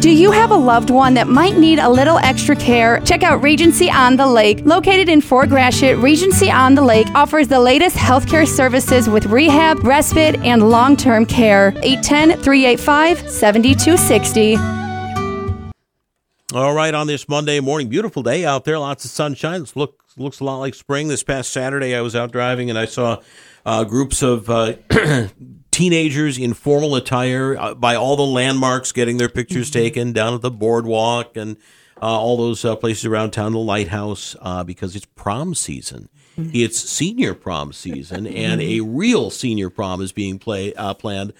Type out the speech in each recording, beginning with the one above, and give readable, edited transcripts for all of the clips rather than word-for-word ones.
Do you have a loved one that might need a little extra care? Check out Regency on the Lake. Located in Fort Gratiot, Regency on the Lake offers the latest healthcare services with rehab, respite, and long-term care. 810-385-7260. All right, on this Monday morning, beautiful day out there, lots of sunshine. It looks a lot like spring. This past Saturday, I was out driving and I saw groups of teenagers in formal attire by all the landmarks, getting their pictures taken down at the boardwalk and all those places around town, the lighthouse, because it's prom season. It's senior prom season, and a real senior prom is being planned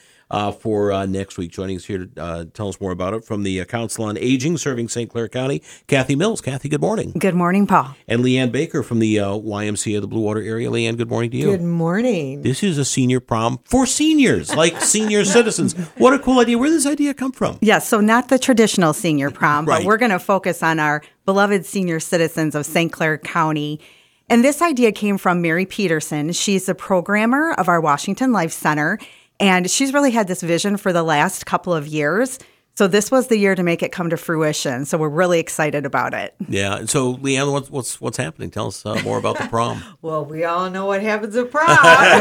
for next week. Joining us here to tell us more about it from the Council on Aging, serving St. Clair County, Kathy Mills. Kathy, good morning. Good morning, Paul. And Leanne Baker from the YMCA of the Blue Water area. Leanne, good morning to you. Good morning. This is a senior prom for seniors, like senior citizens. What a cool idea. Where did this idea come from? Yes, so not the traditional senior prom, Right. but we're going to focus on our beloved senior citizens of St. Clair County. And this idea came from Mary Peterson. She's the programmer of our Washington Life Center. And she's really had this vision for the last couple of years. So this was the year to make it come to fruition. So we're really excited about it. Yeah. And so, Leanne, what's happening? Tell us more about the prom. Well, we all know what happens at prom.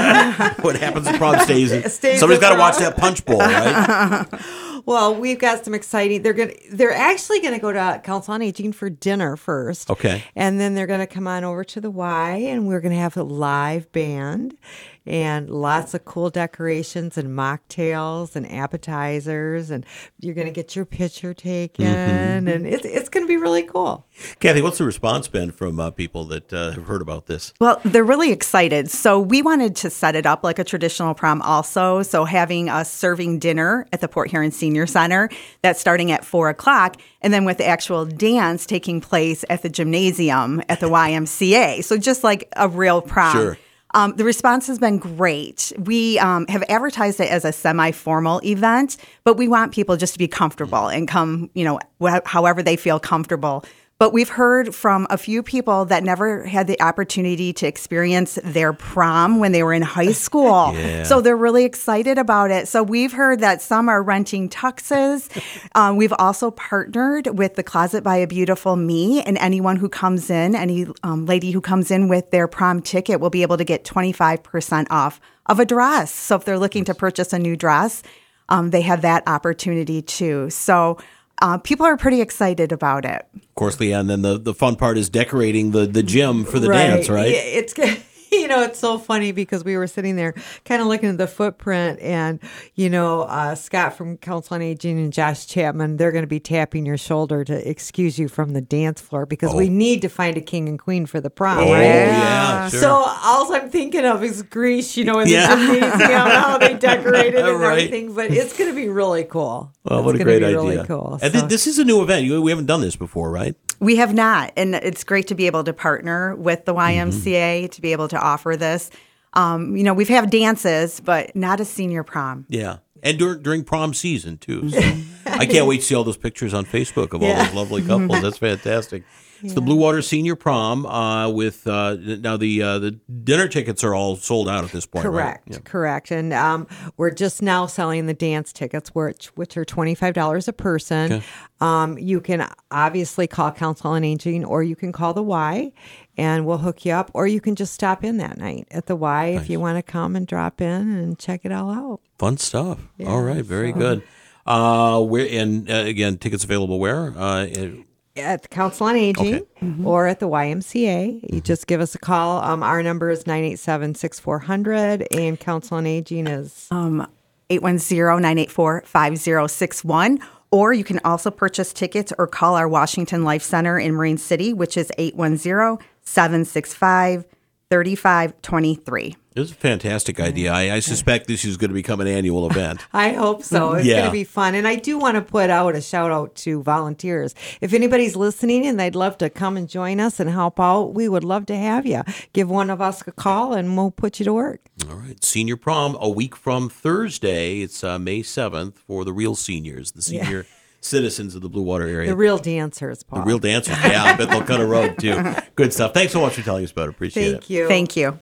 What happens at prom stays. Stays Somebody's got to at watch prom. that punch bowl, right? Well, we've got some exciting. They're actually gonna go to Council on Aging for dinner first. Okay. And then they're gonna come on over to the Y, and we're gonna have a live band and lots of cool decorations and mocktails and appetizers, and you're gonna get your picture taken, and it's gonna be really cool. Kathy, what's the response been from people that have heard about this? Well, they're really excited. So we wanted to set it up like a traditional prom also. So having us serving dinner at the Port Huron Senior Center, that's starting at 4 o'clock. And then with the actual dance taking place at the gymnasium at the YMCA. So just like a real prom. Sure. The response has been great. We have advertised it as a semi-formal event, but we want people just to be comfortable and come, however they feel comfortable. But we've heard from a few people that never had the opportunity to experience their prom when they were in high school. Yeah. So they're really excited about it. So we've heard that some are renting tuxes. We've also partnered with the Closet by a Beautiful Me, and anyone who comes in, any lady who comes in with their prom ticket will be able to get 25% off of a dress. So if they're looking to purchase a new dress, they have that opportunity too. So people are pretty excited about it. Of course, Leanne, then the fun part is decorating the gym for the dance, right? Yeah, it's so funny because we were sitting there kind of looking at the footprint, and, Scott from Council on Aging and Josh Chapman, they're going to be tapping your shoulder to excuse you from the dance floor because we need to find a king and queen for the prom, right? Yeah, sure. So all I'm thinking of is Greece, in the gymnasium, how they decorated and Right. everything, but it's going to be really cool. Well, what It's a gonna great be idea. Really cool. And So- this is a new event. We haven't done this before, right? We have not, and it's great to be able to partner with the YMCA to be able to offer this. We've had dances, but not a senior prom. Yeah. And during prom season, too. So I can't wait to see all those pictures on Facebook of all those lovely couples. That's fantastic. It's the Blue Water Senior Prom with now the dinner tickets are all sold out at this point, Correct, right? Yeah. correct. And we're just now selling the dance tickets, which are $25 a person. Okay. You can obviously call Council on Aging, or you can call the Y, and we'll hook you up. Or you can just stop in that night at the Y if you want to come and drop in and check it all out. Fun stuff. Yeah, all right, very good. Again, tickets available where? At the Council on Aging or at the YMCA. You just give us a call. Our number is 987-6400, and Council on Aging is 810-984-5061. Or you can also purchase tickets or call our Washington Life Center in Marine City, which is 810-765-3523. It was a fantastic idea. I suspect this is going to become an annual event. I hope so. It's Yeah. going to be fun. And I do want to put out a shout out to volunteers. If anybody's listening and they'd love to come and join us and help out, we would love to have you. Give one of us a call and we'll put you to work. All right. Senior prom a week from Thursday. It's May 7th for the real seniors, the senior citizens of the Blue Water area. The real dancers, Paul. The real dancers. Yeah, I bet they'll cut a rug too. Good stuff. Thanks so much for telling us about it. Appreciate it. Thank you. Thank you.